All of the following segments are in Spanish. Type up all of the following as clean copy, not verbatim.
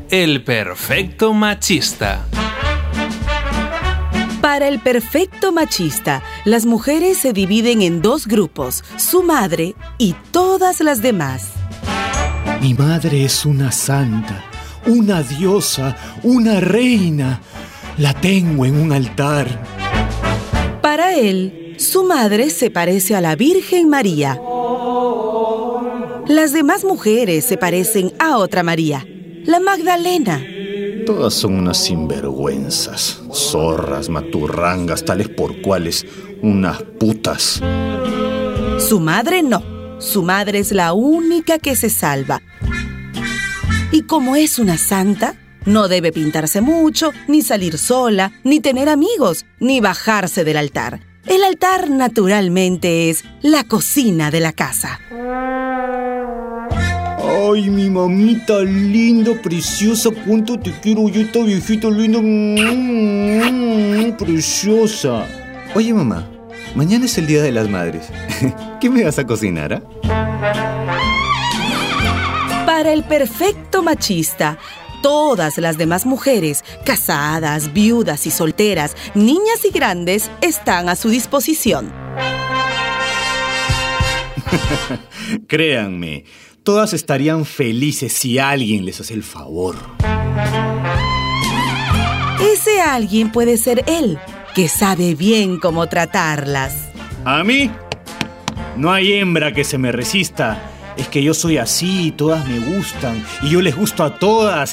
el perfecto machista. Para el perfecto machista, las mujeres se dividen en dos grupos, su madre y todas las demás. Mi madre es una santa, una diosa, una reina. La tengo en un altar. Para él, su madre se parece a la Virgen María. Las demás mujeres se parecen a otra María, la Magdalena. Todas son unas sinvergüenzas, zorras, maturrangas, tales por cuales, unas putas. Su madre no. Su madre es la única que se salva. Y como es una santa, no debe pintarse mucho, ni salir sola, ni tener amigos, ni bajarse del altar. El altar, naturalmente, es la cocina de la casa. Ay, mi mamita linda, preciosa, cuánto te quiero yo, esta viejita linda, preciosa. Oye, mamá, mañana es el Día de las Madres. ¿Qué me vas a cocinar, ah? Para el perfecto machista, todas las demás mujeres, casadas, viudas y solteras, niñas y grandes, están a su disposición. Créanme, todas estarían felices si alguien les hace el favor. Ese alguien puede ser él, que sabe bien cómo tratarlas. ¿A mí? No hay hembra que se me resista. Es que yo soy así, todas me gustan y yo les gusto a todas.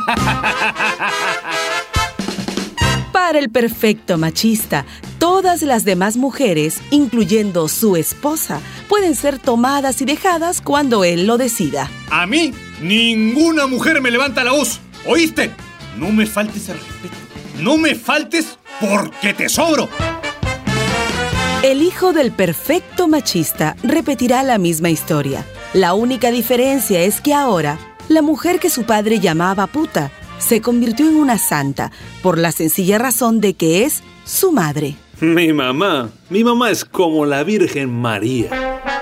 Para el perfecto machista, todas las demás mujeres, incluyendo su esposa, pueden ser tomadas y dejadas cuando él lo decida. A mí, ninguna mujer me levanta la voz. ¿Oíste? No me faltes el respeto. No me faltes porque te sobro. El hijo del perfecto machista repetirá la misma historia. La única diferencia es que ahora, la mujer que su padre llamaba puta se convirtió en una santa por la sencilla razón de que es su madre. Mi mamá es como la Virgen María.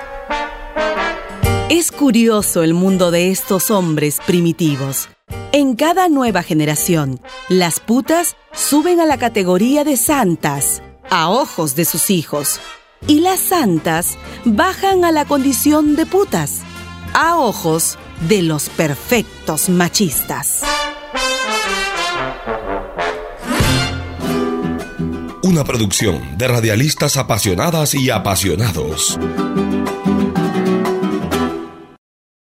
Es curioso el mundo de estos hombres primitivos. En cada nueva generación, las putas suben a la categoría de santas, a ojos de sus hijos. Y las santas bajan a la condición de putas, a ojos de los perfectos machistas. Una producción de radialistas apasionadas y apasionados.